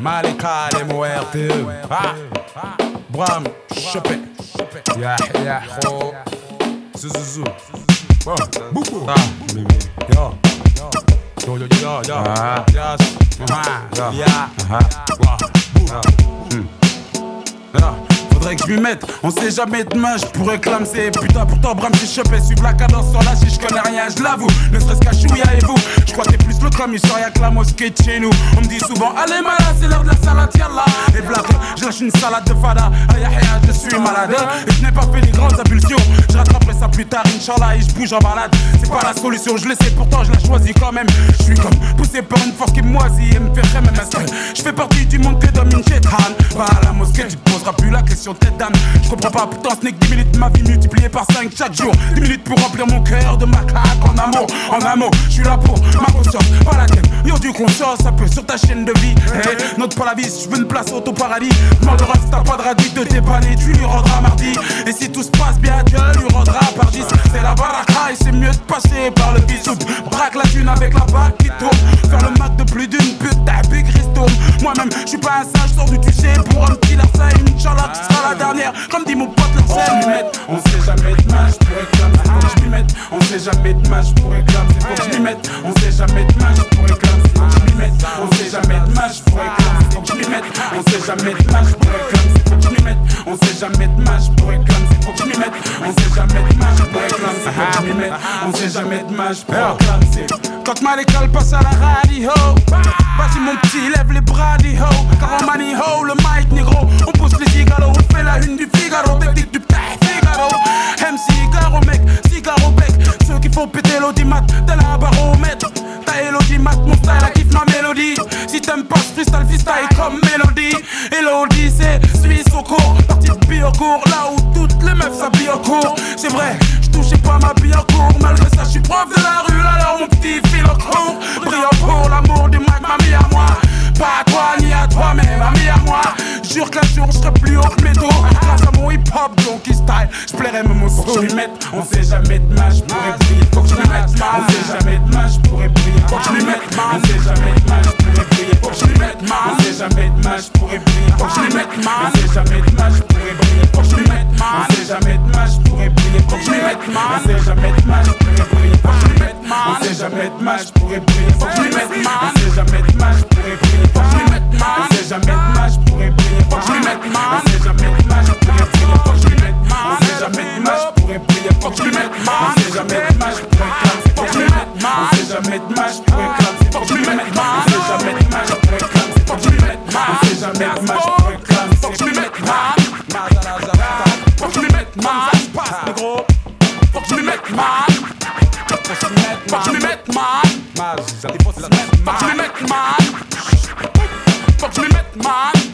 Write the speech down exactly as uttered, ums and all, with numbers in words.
Malika, les M O R T E. Ah, Bram, Chopin. Ya, ya, ho. Zuzuzu. Bon, beaucoup. Ah, yo. Yo, yo, yo, yo, yo. Ah, yes. Ah, ya. Ah, wow. Hmm. Ah. Faudrait que je m'y mette, on sait jamais demain, je pourrais clamser. Putain, pourtant Bram j'ai chopé, suivre la cadence sur la si je connais rien, je l'avoue. Ne serait-ce qu'à Chouïa et vous, je crois que t'es plus l'autre comme il sort, y'a que la mosquée de chez nous. On me dit souvent, allez malade, c'est l'heure de la salade, yallah. Et blague, je lâche une salade de fada, aïe aïe aïe, je suis malade. Et je n'ai pas fait les grandes impulsions, je rattraperai ça plus tard, Inch'Allah, et je bouge en balade. C'est pas la solution, je le sais, pourtant je la choisis quand même. Je suis comme poussé par une force qui me moisit et me fait même je fais partie du monde que domine Chethan. Va à la mosquée, tu te poseras plus la question tête d'âne. Je comprends pas, pourtant ce n'est que dix minutes, ma vie multipliée par cinq chaque jour. dix minutes pour remplir mon cœur de macaque en amour. En amour, je suis là pour ma conscience, pas la tienne. Yo du conscience, ça peut sur ta chaîne de vie. Hey, note pas la vie, je veux une place au paradis. Demande au ref, t'as pas de radis de dépanner, tu lui rendras mardi. Et si tout se passe bien, Dieu lui rendra par dix. C'est la baraka et c'est mieux de passer par le bisou. Braque la thune avec la bague qui tourne. Faire le mac de plus d'une pute, t'as big risto. Moi-même, je suis pas un sage, sors du tuché pour un petit larcin. Inch'Allah, tu seras la dernière. Comme dit mon pote le sel. On sait jamais de match pour réclamer, c'est faut que je m'y mette. On sait jamais de match pour réclamer, c'est faut que je m'y mette. On sait jamais de match pour réclamer, c'est faut que je m'y mette. On sait jamais de match pour réclamer, c'est faut que je m'y mette. On sait jamais de match pour réclamer, c'est faut que je m'y mette. On sait jamais de match pour réclamer, c'est faut que je m'y mette. On sait jamais de match pour réclamer, c'est faut que je m'y mette. On sait jamais de match pour réclamer. Quand Malika passe à la radio, vas-y mon petit, lève les bras des ho. Car on manie ho, le mic négro. On pousse les gigalos, on fait la une du Figaro. Technique du petit Figaro. M C Garo mec, cigare au bec. Ceux qui font péter l'audimat, t'as la baromètre. T'as Elodimat, mon style, la kiffe ma mélodie. Si t'aimes pas ce freestyle, freestyle comme mélodie. Elodie c'est Suisse au cours, partie de Biocourt. Là où toutes les meufs s'habillent au cours. C'est vrai, j'touchais pas ma bille en cours. Malgré ça, j'suis prof de la rue, alors mon petit fil au cours. Brillant pour l'amour du Mac, m'a mis à moi. Pas à toi ni à toi, mais m'a mis à moi. Jure qu'un jour j'serai plus haut que mes dos. Grâce à mon hip-hop, donkey style, j'plairai me mots. Faut que j'm'y mette, on sait jamais de match, j'pourrais briller. Faut que j'm'y mette, on sait jamais de match, j'pourrais briller. Faut que j'm'y mette, on sait jamais de match, j'pourrais briller. Faut que j'm'y mette, on sait jamais de match, j'pourrais briller. Faut que j'm'y mette, on sait jamais de match, j'pourrais briller. Faut que j'm'y mette, on sait jamais de match, j'pourrais briller. Faut que j'm'y mette, on sait jamais de match, j'pourrais briller. Faut que j'm'y mette, on sait jamais de match, j'pourrais briller. Faut que j'm'y mette, on sait jamais de match, j'pourrais briller. Faut que j'm'y mette, on sait jamais de match, j'pourrais briller. Faut que j'm'y mette, on sait jamais de match, j'pourrais briller. Faut que j'm'y mette, on sait jamais de match, j'pourrais briller. Faut que j'm'y mette, on sait jamais de match, j'pourrais clamser. Faut que j'm'y mette, on sait jamais de match, j'pourrais clamser. Faut que j'm'y mette, on sait jamais de match, j'pourrais clamser. Faut que j'm'y mette, on sait jamais de match, j'pourrais clamser. Faut que j'm'y mette, man. Faut que j'm'y mette, man. Ça se passe, négro. Faut que j'm'y mette, man. Faut que j'm'y mette, man. Faut que j'm'y mette, man. Faut que j'm'y mette, man. Faut que j'm'y mette, man.